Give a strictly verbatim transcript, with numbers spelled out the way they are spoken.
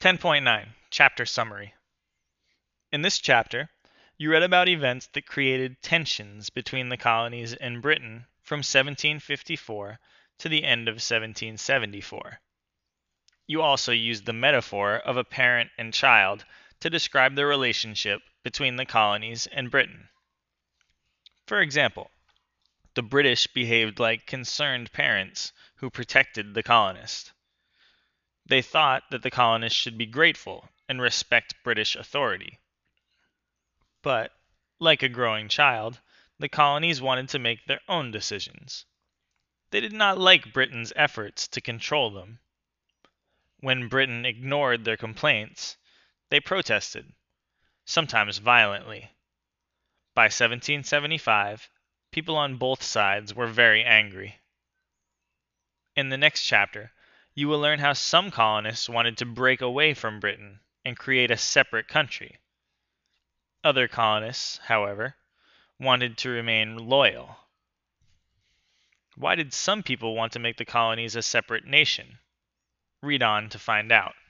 ten point nine Chapter Summary. In this chapter, you read about events that created tensions between the colonies and Britain from seventeen fifty-four to the end of seventeen seventy-four. You also used the metaphor of a parent and child to describe the relationship between the colonies and Britain. For example, the British behaved like concerned parents who protected the colonists. They thought that the colonists should be grateful and respect British authority. But, like a growing child, the colonies wanted to make their own decisions. They did not like Britain's efforts to control them. When Britain ignored their complaints, they protested, sometimes violently. By seventeen seventy-five, people on both sides were very angry. In the next chapter, you will learn how some colonists wanted to break away from Britain and create a separate country. Other colonists, however, wanted to remain loyal. Why did some people want to make the colonies a separate nation? Read on to find out.